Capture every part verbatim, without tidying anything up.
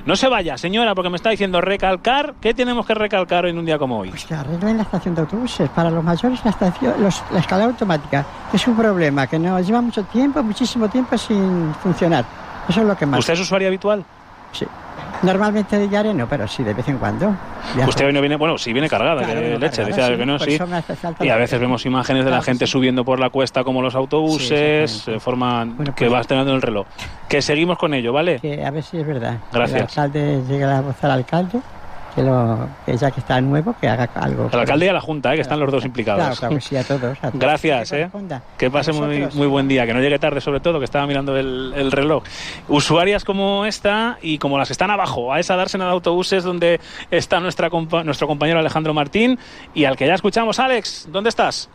No se vaya, señora, porque me está diciendo recalcar. ¿Qué tenemos que recalcar en un día como hoy? Pues que arreglen la estación de autobuses. Para los mayores, la estación, los, la escalera automática, que es un problema, que nos lleva mucho tiempo, muchísimo tiempo sin funcionar. Eso es lo que más. ¿Usted es usuario habitual? Sí. Normalmente de diario no, pero sí, de vez en cuando. Viajo. Usted hoy no viene, bueno, sí viene cargada, claro, que leche, cargada, decía sí, que no, sí. Y a veces vemos imágenes de claro, la gente sí. subiendo por la cuesta como los autobuses, sí, de forma bueno, que pues, va teniendo el reloj. Que seguimos con ello, ¿vale? Que a ver si es verdad. Gracias. Que el alcalde llegue a la voz al alcalde, que, lo, que ya que está nuevo, que haga algo. Al alcalde y a la Junta, ¿eh? Que están los dos Claro, implicados. claro, sí, a todos. A todos. Gracias, que ¿eh? Que pase muy, muy buen día, que no llegue tarde sobre todo, que estaba mirando el, el reloj. Usuarias como esta y como las que están abajo, a esa dársena de autobuses donde está nuestra compa- nuestro compañero Alejandro Martín y al que ya escuchamos. Alex, ¿dónde estás?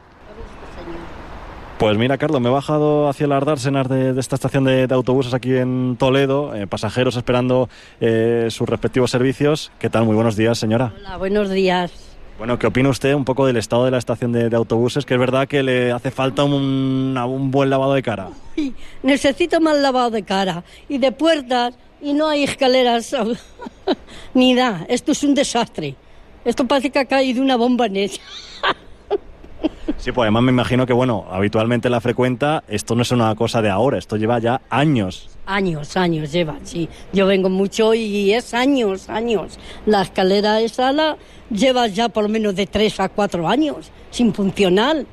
Pues mira, Carlos, me he bajado hacia las dársenas de, de esta estación de, de autobuses aquí en Toledo, eh, pasajeros esperando eh, sus respectivos servicios. ¿Qué tal? Muy buenos días, señora. Hola, buenos días. Bueno, ¿qué opina usted un poco del estado de la estación de, de autobuses? Que es verdad que le hace falta un, un buen lavado de cara. Uy, necesito más lavado de cara y de puertas y no hay escaleras ni nada. Esto es un desastre. Esto parece que ha caído una bomba en ella. Sí, pues además me imagino que, bueno, habitualmente la frecuenta, esto no es una cosa de ahora, esto lleva ya años. Años, años lleva, sí. Yo vengo mucho y es años, años. La escalera esa la lleva ya por lo menos de tres a cuatro años, sin funcionar.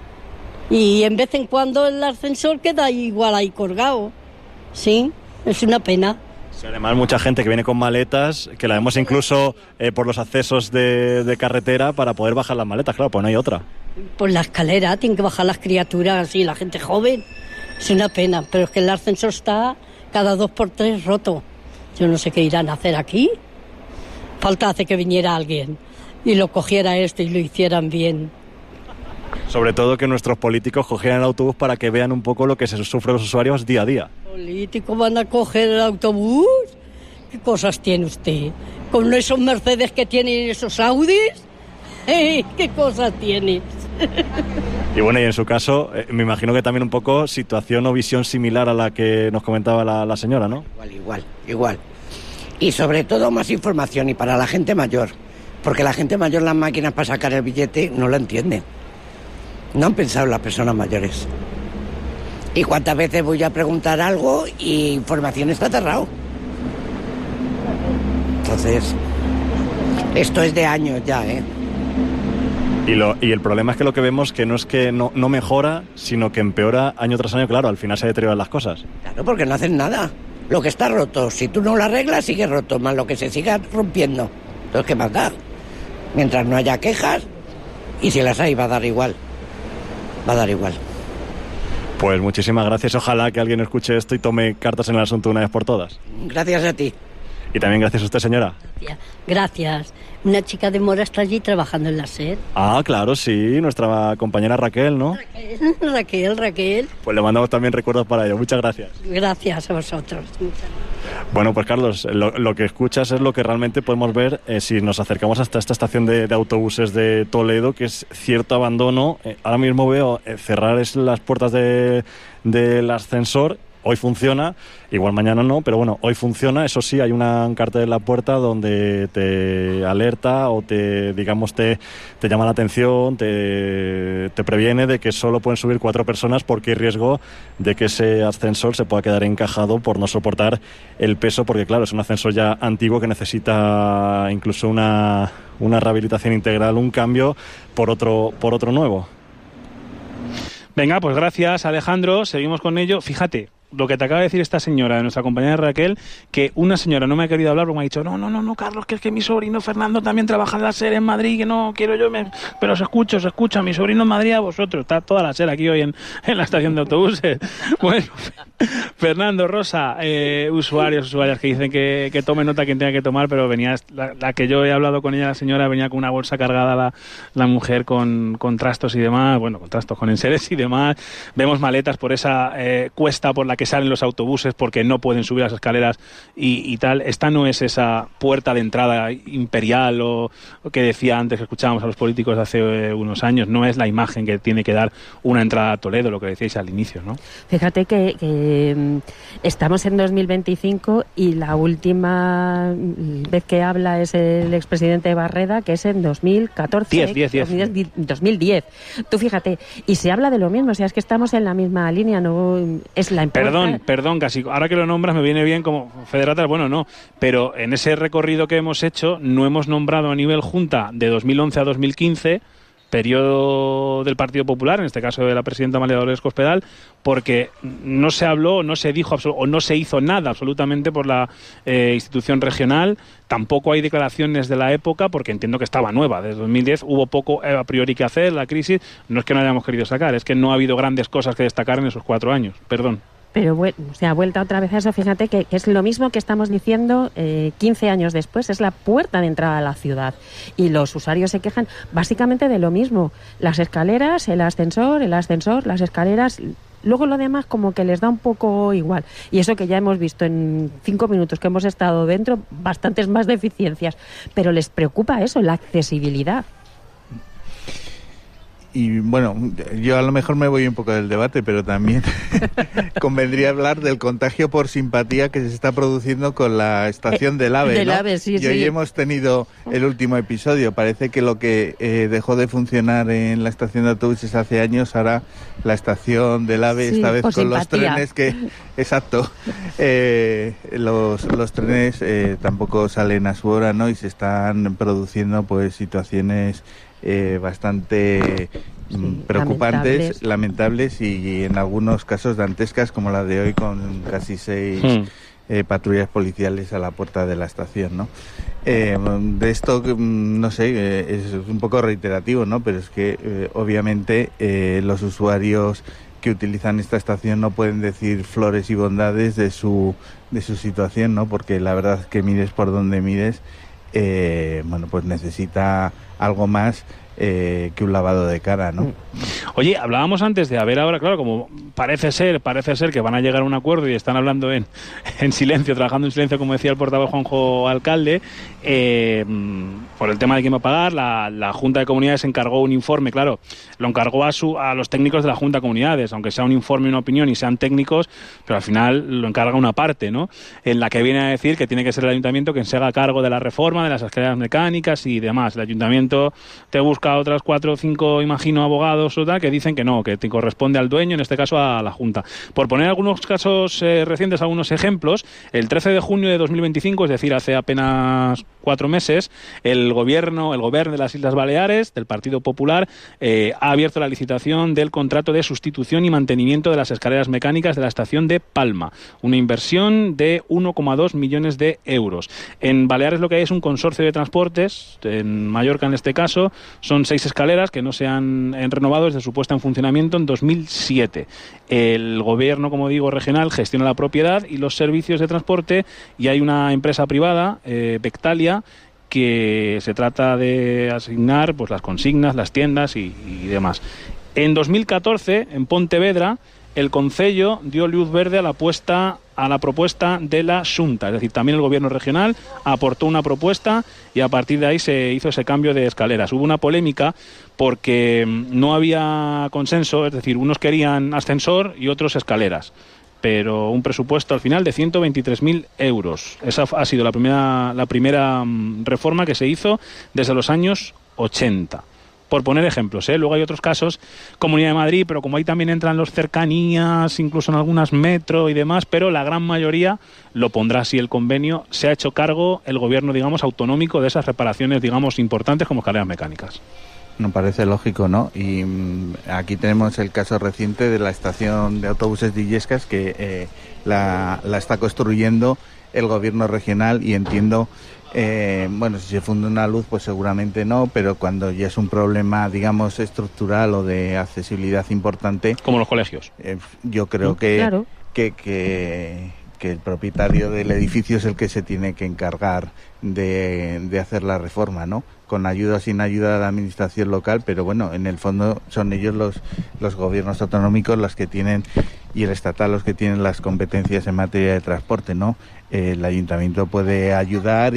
Y en vez en cuando el ascensor queda igual ahí colgado. Sí, es una pena. Sí, además mucha gente que viene con maletas, que la vemos incluso eh, por los accesos de, de carretera para poder bajar las maletas, claro, pues no hay otra. Por la escalera tienen que bajar las criaturas y la gente joven. Es una pena, pero es que el ascensor está cada dos por tres roto. Yo no sé qué irán a hacer aquí. Falta hace que viniera alguien y lo cogiera esto y lo hicieran bien. Sobre todo que nuestros políticos cogieran el autobús para que vean un poco lo que se sufre los usuarios día a día. ¿Políticos van a coger el autobús? ¿Qué cosas tiene usted? ¿Con esos Mercedes que tienen esos Audis? ¡Eh! ¿Qué cosas tiene? Y bueno, y en su caso, eh, me imagino que también un poco situación o visión similar a la que nos comentaba la, la señora, ¿no? Igual, igual, igual. Y sobre todo más información y para la gente mayor. Porque la gente mayor las máquinas para sacar el billete no lo entiende. No han pensado en las personas mayores. Y cuántas veces voy a preguntar algo y información está cerrado. Entonces, esto es de años ya, ¿eh? Y, lo, y el problema es que lo que vemos que no es que no, no mejora, sino que empeora año tras año, claro, al final se deterioran las cosas. Claro, porque no hacen nada. Lo que está roto, si tú no lo arreglas, sigue roto, más lo que se siga rompiendo. Entonces, ¿qué más da? Mientras no haya quejas, y si las hay, va a dar igual. Va a dar igual. Pues muchísimas gracias. Ojalá que alguien escuche esto y tome cartas en el asunto una vez por todas. Gracias a ti. Y también gracias a usted, señora. Gracias. Gracias. Una chica de Mora está allí trabajando en la SER. Ah, claro, sí, nuestra compañera Raquel, ¿no? Raquel, Raquel, Raquel. Pues le mandamos también recuerdos para ello. Muchas gracias. Gracias a vosotros. Muchas Bueno, pues Carlos, lo, lo que escuchas es lo que realmente podemos ver eh, si nos acercamos hasta esta estación de, de autobuses de Toledo, que es cierto abandono. Eh, ahora mismo veo eh, cerrar es las puertas de, del ascensor. Hoy funciona, igual mañana no, pero bueno, hoy funciona. Eso sí, hay una cartel en la puerta donde te alerta o te, digamos, te, te llama la atención, te, te previene de que solo pueden subir cuatro personas porque hay riesgo de que ese ascensor se pueda quedar encajado por no soportar el peso, porque claro, es un ascensor ya antiguo que necesita incluso una, una rehabilitación integral, un cambio por otro, por otro nuevo. Venga, pues gracias, Alejandro. Seguimos con ello. Fíjate lo que te acaba de decir esta señora, nuestra compañera Raquel, que una señora no me ha querido hablar porque me ha dicho, no, no, no, no, Carlos, que es que mi sobrino Fernando también trabaja en la SER en Madrid, que no quiero yo, me... pero os escucho, os escucha, mi sobrino en Madrid a vosotros. Está toda la SER aquí hoy en, en la estación de autobuses. Bueno, Fernando, Rosa, eh, usuarios, usuarias que dicen que, que tome nota quien tenga que tomar, pero venía, la, la que yo he hablado con ella, la señora, venía con una bolsa cargada la, la mujer con, con trastos y demás, bueno, con trastos, con enseres y demás. Vemos maletas por esa eh, cuesta por la que que salen los autobuses porque no pueden subir las escaleras y, y tal. Esta no es esa puerta de entrada imperial o, o que decía antes, que escuchábamos a los políticos de hace eh, unos años. No es la imagen que tiene que dar una entrada a Toledo, lo que decíais al inicio, ¿no? Fíjate que, que estamos en dos mil veinticinco y la última vez que habla es el expresidente Barreda, que es en dos mil catorce. diez, diez, diez. dos mil diez. Tú fíjate, y se habla de lo mismo, o sea, es que estamos en la misma línea, no es la empresa. Perdón, perdón, casi ahora que lo nombras me viene bien como federatal, bueno, no, pero en ese recorrido que hemos hecho no hemos nombrado a nivel Junta de dos mil once a dos mil quince, periodo del Partido Popular, en este caso de la presidenta María Dolores Cospedal, porque no se habló, no se dijo o no se hizo nada absolutamente por la eh, institución regional. Tampoco hay declaraciones de la época, porque entiendo que estaba nueva. Desde dos mil diez hubo poco eh, a priori que hacer, la crisis. No es que no hayamos querido sacar, es que no ha habido grandes cosas que destacar en esos cuatro años. Perdón. Pero bueno, o sea, vuelta otra vez a eso, fíjate que, que es lo mismo que estamos diciendo eh, quince años después, es la puerta de entrada a la ciudad. Y los usuarios se quejan básicamente de lo mismo. Las escaleras, el ascensor, el ascensor, las escaleras. Luego lo demás como que les da un poco igual. Y eso que ya hemos visto en cinco minutos que hemos estado dentro, bastantes más deficiencias. Pero les preocupa eso, la accesibilidad. Y bueno, yo a lo mejor me voy un poco del debate, pero también convendría hablar del contagio por simpatía que se está produciendo con la estación del AVE, del ¿no? AVE, sí, y sí. hoy hemos tenido el último episodio. Parece que lo que eh, dejó de funcionar en la estación de autobuses hace años, ahora la estación del AVE, sí, esta vez con simpatía. los trenes que... Exacto. Eh, los, los trenes eh, tampoco salen a su hora, ¿no? Y se están produciendo pues situaciones... Eh, bastante sí, preocupantes, lamentables. lamentables y en algunos casos dantescas, como la de hoy con casi seis hmm. eh, patrullas policiales a la puerta de la estación, ¿no? Eh, de esto, no sé, eh, es un poco reiterativo, ¿no? Pero es que eh, obviamente eh, los usuarios que utilizan esta estación no pueden decir flores y bondades de su, de su situación, ¿no? Porque la verdad es que mires por donde mires, eh, bueno, pues necesita algo más eh, que un lavado de cara, ¿no? Oye, hablábamos antes de, a ver ahora, claro, como parece ser, parece ser que van a llegar a un acuerdo y están hablando en, en silencio, trabajando en silencio, como decía el portavoz Juanjo Alcalde, eh, por el tema de quién va a pagar, la, la Junta de Comunidades encargó un informe, claro, lo encargó a, su, a los técnicos de la Junta de Comunidades, aunque sea un informe, una opinión y sean técnicos, pero al final lo encarga una parte, ¿no? En la que viene a decir que tiene que ser el ayuntamiento quien se haga cargo de la reforma, de las escaleras mecánicas y demás. El ayuntamiento te busca otras cuatro o cinco, imagino, abogados o tal, que dicen que no, que te corresponde al dueño, en este caso a la Junta. Por poner algunos casos eh, recientes, algunos ejemplos, el trece de junio de dos mil veinticinco, es decir, hace apenas cuatro meses, el gobierno, el gobierno de las Islas Baleares, del Partido Popular, eh, ha abierto la licitación del contrato de sustitución y mantenimiento de las escaleras mecánicas de la estación de Palma, una inversión de uno coma dos millones de euros. En Baleares lo que hay es un consorcio de transportes, en Mallorca en este caso, son seis escaleras que no se han renovado desde su puesta en funcionamiento en dos mil siete. El gobierno, como digo, regional gestiona la propiedad y los servicios de transporte, y hay una empresa privada, eh, Bectalia, que se trata de asignar pues las consignas, las tiendas y, y demás. En dos mil catorce, en Pontevedra, el Concello dio luz verde a la puesta a la propuesta de la Xunta, es decir, también el gobierno regional aportó una propuesta y a partir de ahí se hizo ese cambio de escaleras. Hubo una polémica porque no había consenso, es decir, unos querían ascensor y otros escaleras, pero un presupuesto al final de ciento veintitrés mil euros. Esa ha sido la primera, la primera reforma que se hizo desde los años ochenta. Por poner ejemplos, ¿eh? Luego hay otros casos, Comunidad de Madrid, pero como ahí también entran los cercanías, incluso en algunas metro y demás, pero la gran mayoría lo pondrá así el convenio, se ha hecho cargo el gobierno, digamos, autonómico de esas reparaciones, digamos, importantes como escaleras mecánicas. Me parece lógico, ¿no? Y mmm, aquí tenemos el caso reciente de la estación de autobuses de Illescas, que eh, la, la está construyendo el gobierno regional y entiendo... Eh, bueno, si se funde una luz, pues seguramente no, pero cuando ya es un problema, digamos, estructural o de accesibilidad importante... Como los colegios. Eh, yo creo que, claro. que, que, que el propietario del edificio es el que se tiene que encargar de, de hacer la reforma, ¿no? Con ayuda o sin ayuda de la administración local, pero bueno, en el fondo son ellos los, los gobiernos autonómicos los que tienen, y el estatal los que tienen las competencias en materia de transporte, ¿no? Eh, el ayuntamiento puede ayudar y,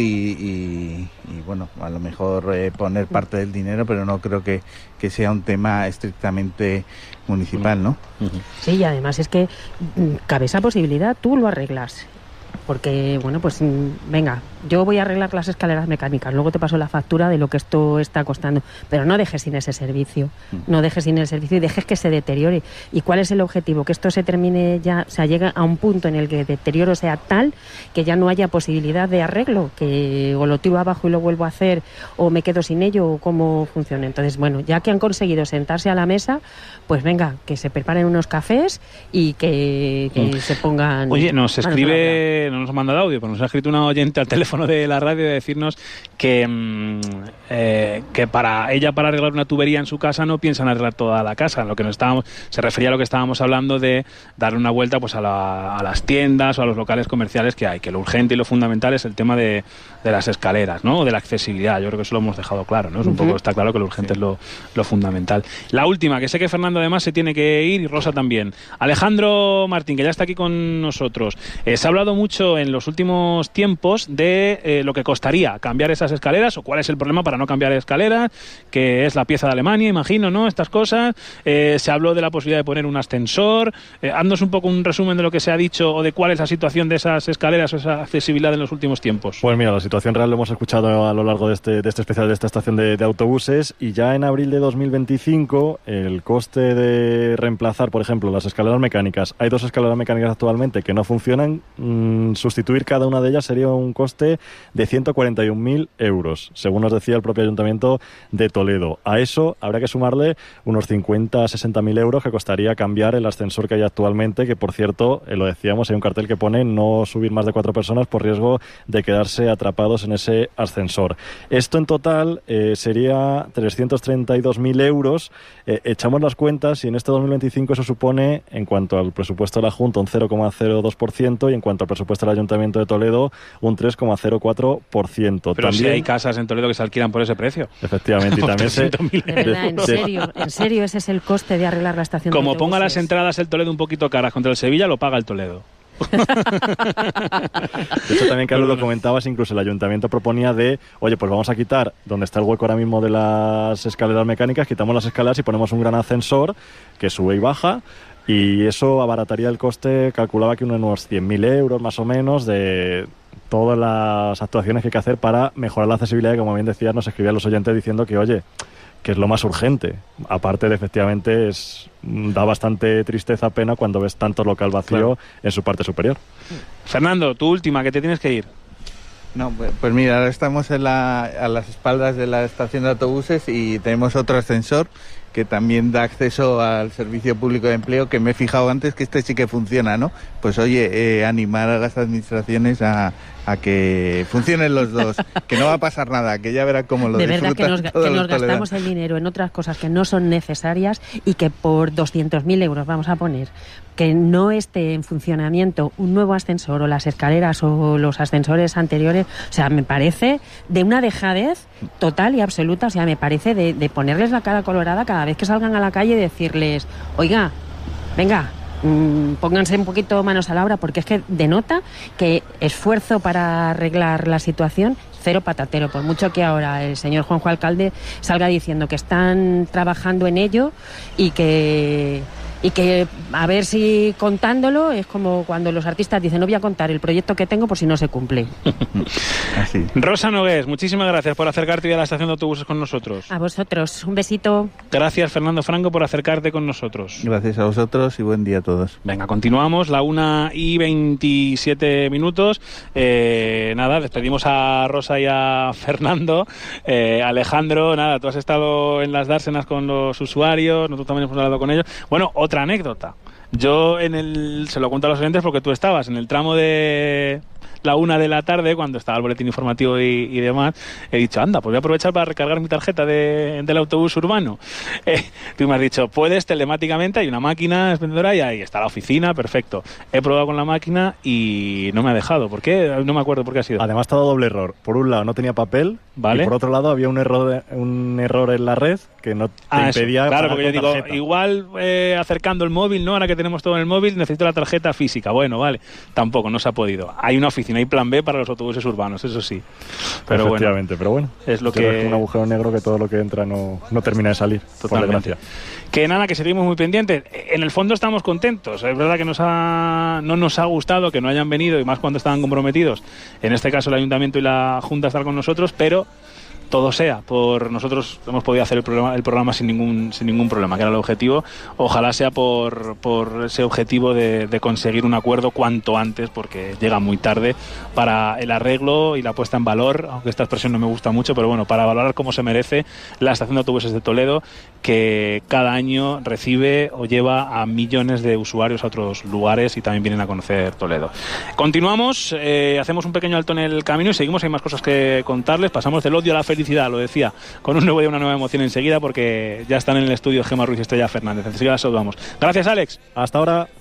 y, y bueno, a lo mejor eh, poner parte del dinero, pero no creo que, que sea un tema estrictamente municipal, ¿no? Sí, y además es que cabe esa posibilidad, tú lo arreglas. Porque, bueno, pues venga, yo voy a arreglar las escaleras mecánicas, luego te paso la factura de lo que esto está costando, pero no dejes sin ese servicio, no dejes sin el servicio y dejes que se deteriore. ¿Y cuál es el objetivo? Que esto se termine ya, o sea, llegue a un punto en el que el deterioro sea tal que ya no haya posibilidad de arreglo, que o lo tiro abajo y lo vuelvo a hacer, o me quedo sin ello, o cómo funciona. Entonces, bueno, ya que han conseguido sentarse a la mesa, pues venga, que se preparen unos cafés y que, que mm. se pongan... Oye, nos escribe... no nos ha mandado audio, pero nos ha escrito una oyente al teléfono de la radio de decirnos que, mmm, eh, que para ella, para arreglar una tubería en su casa, no piensan arreglar toda la casa. Lo que nos estábamos, se refería a lo que estábamos hablando de darle una vuelta pues a, la, a las tiendas o a los locales comerciales que hay, que lo urgente y lo fundamental es el tema de, de las escaleras, ¿no? O de la accesibilidad. Yo creo que eso lo hemos dejado claro, ¿no? Es un uh-huh. poco, está claro que lo urgente sí. es lo, lo fundamental. La última, que sé que Fernando además se tiene que ir y Rosa también. Alejandro Martín, que ya está aquí con nosotros. Eh, se ha hablado mucho en los últimos tiempos de eh, lo que costaría cambiar esas escaleras o cuál es el problema para no cambiar escaleras, que es la pieza de Alemania, imagino, ¿no? Estas cosas. Eh, se habló de la posibilidad de poner un ascensor. Eh, haznos un poco un resumen de lo que se ha dicho o de cuál es la situación de esas escaleras o esa accesibilidad en los últimos tiempos. Pues mira, la situación real lo hemos escuchado a lo largo de este, de este especial de esta estación de, de autobuses, y ya en abril de dos mil veinticinco el coste de reemplazar, por ejemplo, las escaleras mecánicas. Hay dos escaleras mecánicas actualmente que no funcionan. Mmm, sustituir cada una de ellas sería un coste de ciento cuarenta y un mil euros, según nos decía el propio Ayuntamiento de Toledo. A eso habrá que sumarle unos cincuenta a sesenta mil euros que costaría cambiar el ascensor que hay actualmente, que por cierto, eh, lo decíamos, hay un cartel que pone no subir más de cuatro personas por riesgo de quedarse atrapados en ese ascensor. Esto en total eh, sería trescientos treinta y dos mil euros. Eh, echamos las cuentas y en este dos mil veinticinco eso supone, en cuanto al presupuesto de la Junta, un cero coma cero dos por ciento y en cuanto al presupuesto del Ayuntamiento de Toledo, un tres coma cero cuatro por ciento. Pero también, si hay casas en Toledo que se alquilan por ese precio. Efectivamente. Y también se, de verdad, en serio, en serio, ese es el coste de arreglar la estación Como de ponga las entradas el Toledo un poquito caras contra el Sevilla, lo paga el Toledo. De hecho, también, Carlos, lo comentabas, incluso el Ayuntamiento proponía de, oye, pues vamos a quitar donde está el hueco ahora mismo de las escaleras mecánicas, quitamos las escaleras y ponemos un gran ascensor que sube y baja, y eso abarataría el coste, calculaba que unos cien mil euros más o menos de todas las actuaciones que hay que hacer para mejorar la accesibilidad, y como bien decías, nos escribían los oyentes diciendo que, oye, que es lo más urgente. Aparte de, efectivamente, es da bastante tristeza, pena cuando ves tanto local vacío claro. en su parte superior. Fernando, tu última, que te tienes que ir. No, pues, pues mira, ahora estamos en la, a las espaldas de la estación de autobuses y tenemos otro ascensor que también da acceso al servicio público de empleo, que me he fijado antes que este sí que funciona, ¿no? Pues oye, eh, animar a las administraciones a, a que funcionen los dos, que no va a pasar nada, que ya verá cómo lo disfrutan. De verdad que nos, que nos gastamos el dinero en otras cosas que no son necesarias y que por doscientos mil euros vamos a poner que no esté en funcionamiento un nuevo ascensor o las escaleras o los ascensores anteriores. O sea, me parece de una dejadez total y absoluta. O sea, me parece de, de ponerles la cara colorada cada vez que salgan a la calle y decirles, oiga, venga, mmm, pónganse un poquito manos a la obra, porque es que denota que esfuerzo para arreglar la situación cero patatero, por mucho que ahora el señor Juanjo Alcalde salga diciendo que están trabajando en ello y que y que a ver si contándolo es como cuando los artistas dicen no voy a contar el proyecto que tengo por si no se cumple. Así. Rosa Nogués, muchísimas gracias por acercarte a la estación de autobuses con nosotros. A vosotros, un besito. Gracias, Fernando Franco, por acercarte con nosotros. Gracias a vosotros y buen día a todos. Venga, continuamos, la una y veintisiete minutos. Eh, nada, despedimos a Rosa y a Fernando. Eh, Alejandro, nada, tú has estado en las dársenas con los usuarios, nosotros también hemos hablado con ellos. Bueno, otra anécdota. Yo en el se lo cuento a los oyentes porque tú estabas en el tramo de la una de la tarde, cuando estaba el boletín informativo y, y demás, he dicho, anda, pues voy a aprovechar para recargar mi tarjeta de, del autobús urbano. Eh, tú me has dicho, puedes telemáticamente, hay una máquina expendedora y ahí está la oficina, perfecto. He probado con la máquina y no me ha dejado. ¿Por qué? No me acuerdo por qué ha sido. Además, estaba doble error. Por un lado, no tenía papel, ¿vale? Y por otro lado, había un error, un error en la red que no te ah, impedía eso. Claro, pagar porque yo digo, tarjeta. igual eh, acercando el móvil, ¿no? Ahora que tenemos todo en el móvil, necesito la tarjeta física. Bueno, vale, tampoco, no se ha podido. Hay una oficina, hay plan B para los autobuses urbanos, eso sí. Pero Efectivamente, bueno, pero bueno, es lo que... es un agujero negro que todo lo que entra no, no termina de salir. Totalmente. Por desgracia. Que nada, que seguimos muy pendientes. En el fondo estamos contentos. Es verdad que nos ha, no nos ha gustado que no hayan venido, y más cuando estaban comprometidos, en este caso el Ayuntamiento y la Junta, a estar con nosotros, pero todo sea por nosotros. Hemos podido hacer el programa, el programa sin ningún sin ningún problema, que era el objetivo. Ojalá sea por, por ese objetivo de, de conseguir un acuerdo cuanto antes, porque llega muy tarde, para el arreglo y la puesta en valor, aunque esta expresión no me gusta mucho, pero bueno, para valorar como se merece la estación de autobuses de Toledo, que cada año recibe o lleva a millones de usuarios a otros lugares y también vienen a conocer Toledo. Continuamos, eh, hacemos un pequeño alto en el camino y seguimos. Hay más cosas que contarles. Pasamos del odio a la felicidad, lo decía, con un nuevo día, una nueva emoción enseguida, porque ya están en el estudio Gemma Ruiz y Estrella Fernández. Enseguida saludamos. Gracias, Alex. Hasta ahora.